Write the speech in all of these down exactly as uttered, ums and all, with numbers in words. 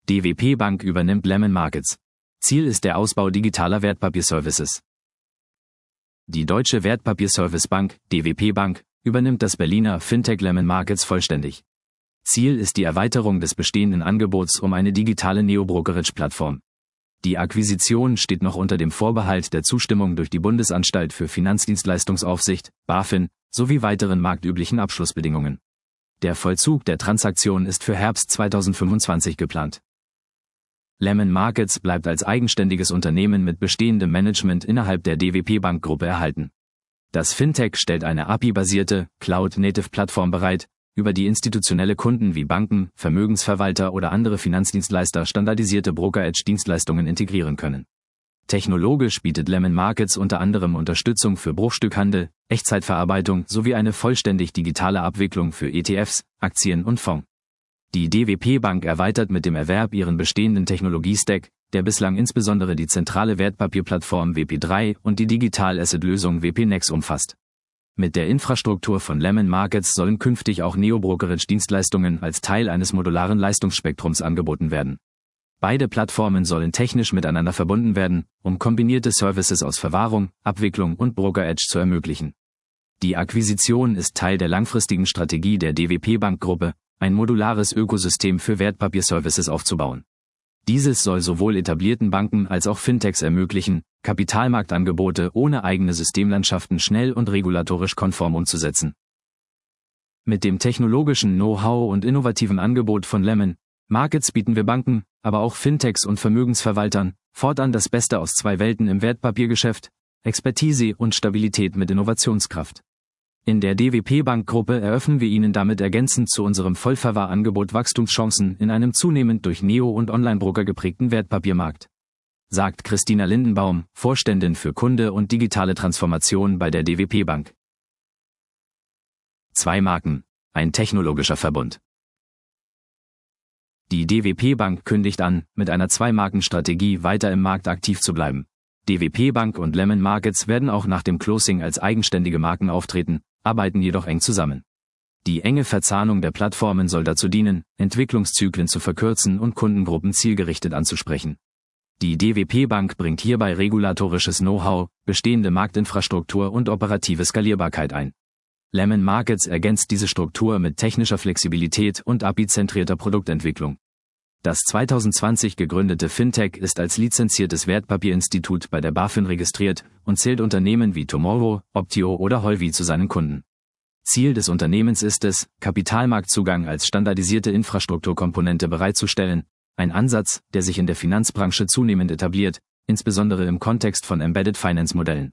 D W P Bank übernimmt Lemon Markets. Ziel ist der Ausbau digitaler Wertpapierservices. Die Deutsche Wertpapierservice Bank, D W P Bank, übernimmt das Berliner Fintech Lemon Markets vollständig. Ziel ist die Erweiterung des bestehenden Angebots um eine digitale Neo-Brokerage-Plattform. Die Akquisition steht noch unter dem Vorbehalt der Zustimmung durch die Bundesanstalt für Finanzdienstleistungsaufsicht, BaFin, sowie weiteren marktüblichen Abschlussbedingungen. Der Vollzug der Transaktion ist für Herbst zweitausendfünfundzwanzig geplant. Lemon Markets bleibt als eigenständiges Unternehmen mit bestehendem Management innerhalb der D W P Bank Gruppe erhalten. Das Fintech stellt eine A P I-basierte, Cloud-Native-Plattform bereit, über die institutionelle Kunden wie Banken, Vermögensverwalter oder andere Finanzdienstleister standardisierte Brokerage-Dienstleistungen integrieren können. Technologisch bietet Lemon Markets unter anderem Unterstützung für Bruchstückhandel, Echtzeitverarbeitung sowie eine vollständig digitale Abwicklung für E T Fs, Aktien und Fonds. Die D W P Bank erweitert mit dem Erwerb ihren bestehenden Technologie-Stack, der bislang insbesondere die zentrale Wertpapierplattform W P drei und die Digital-Asset-Lösung W P Nex umfasst. Mit der Infrastruktur von Lemon Markets sollen künftig auch Neo-Brokerage-Dienstleistungen als Teil eines modularen Leistungsspektrums angeboten werden. Beide Plattformen sollen technisch miteinander verbunden werden, um kombinierte Services aus Verwahrung, Abwicklung und Brokerage zu ermöglichen. Die Akquisition ist Teil der langfristigen Strategie der D W P Bank Gruppe, ein modulares Ökosystem für Wertpapierservices aufzubauen. Dieses soll sowohl etablierten Banken als auch Fintechs ermöglichen, Kapitalmarktangebote ohne eigene Systemlandschaften schnell und regulatorisch konform umzusetzen. Mit dem technologischen Know-how und innovativen Angebot von Lemon Markets bieten wir Banken, aber auch Fintechs und Vermögensverwaltern fortan das Beste aus zwei Welten im Wertpapiergeschäft, Expertise und Stabilität mit Innovationskraft. In der D W P Bank Gruppe eröffnen wir Ihnen damit ergänzend zu unserem Vollverwahrangebot Wachstumschancen in einem zunehmend durch Neo- und Online-Broker geprägten Wertpapiermarkt. Sagt Christina Lindenbaum, Vorständin für Kunde und digitale Transformation bei der D W P Bank. Zwei Marken, ein technologischer Verbund. Die D W P Bank kündigt an, mit einer Zwei-Marken-Strategie weiter im Markt aktiv zu bleiben. D W P Bank und Lemon Markets werden auch nach dem Closing als eigenständige Marken auftreten, arbeiten jedoch eng zusammen. Die enge Verzahnung der Plattformen soll dazu dienen, Entwicklungszyklen zu verkürzen und Kundengruppen zielgerichtet anzusprechen. Die D W P Bank bringt hierbei regulatorisches Know-how, bestehende Marktinfrastruktur und operative Skalierbarkeit ein. Lemon Markets ergänzt diese Struktur mit technischer Flexibilität und A P I-zentrierter Produktentwicklung. Das zweitausendzwanzig gegründete Fintech ist als lizenziertes Wertpapierinstitut bei der BaFin registriert und zählt Unternehmen wie Tomorrow, Optio oder Holvi zu seinen Kunden. Ziel des Unternehmens ist es, Kapitalmarktzugang als standardisierte Infrastrukturkomponente bereitzustellen, ein Ansatz, der sich in der Finanzbranche zunehmend etabliert, insbesondere im Kontext von Embedded Finance Modellen.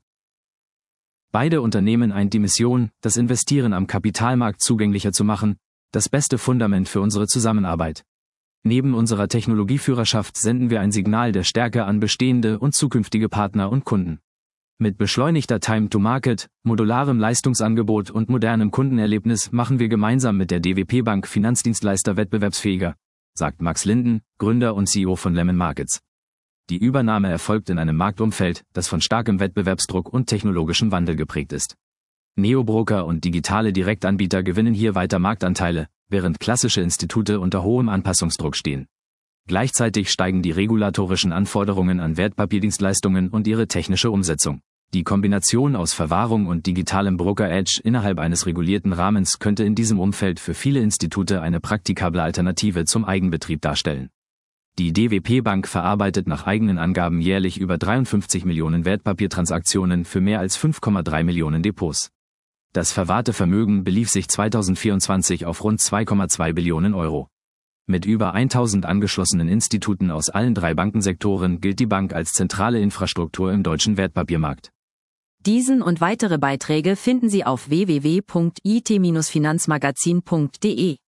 Beide Unternehmen eint die Mission, das Investieren am Kapitalmarkt zugänglicher zu machen, das beste Fundament für unsere Zusammenarbeit. Neben unserer Technologieführerschaft senden wir ein Signal der Stärke an bestehende und zukünftige Partner und Kunden. Mit beschleunigter Time-to-Market, modularem Leistungsangebot und modernem Kundenerlebnis machen wir gemeinsam mit der D W P Bank Finanzdienstleister wettbewerbsfähiger, sagt Max Linden, Gründer und C E O von Lemon Markets. Die Übernahme erfolgt in einem Marktumfeld, das von starkem Wettbewerbsdruck und technologischem Wandel geprägt ist. Neobroker und digitale Direktanbieter gewinnen hier weiter Marktanteile, während klassische Institute unter hohem Anpassungsdruck stehen. Gleichzeitig steigen die regulatorischen Anforderungen an Wertpapierdienstleistungen und ihre technische Umsetzung. Die Kombination aus Verwahrung und digitalem Broker-Edge innerhalb eines regulierten Rahmens könnte in diesem Umfeld für viele Institute eine praktikable Alternative zum Eigenbetrieb darstellen. Die D W P Bank verarbeitet nach eigenen Angaben jährlich über dreiundfünfzig Millionen Wertpapiertransaktionen für mehr als fünf Komma drei Millionen Depots. Das verwahrte Vermögen belief sich zweitausendvierundzwanzig auf rund zwei Komma zwei Billionen Euro. Mit über tausend angeschlossenen Instituten aus allen drei Bankensektoren gilt die Bank als zentrale Infrastruktur im deutschen Wertpapiermarkt. Diesen und weitere Beiträge finden Sie auf w w w punkt i t Bindestrich finanzmagazin punkt de.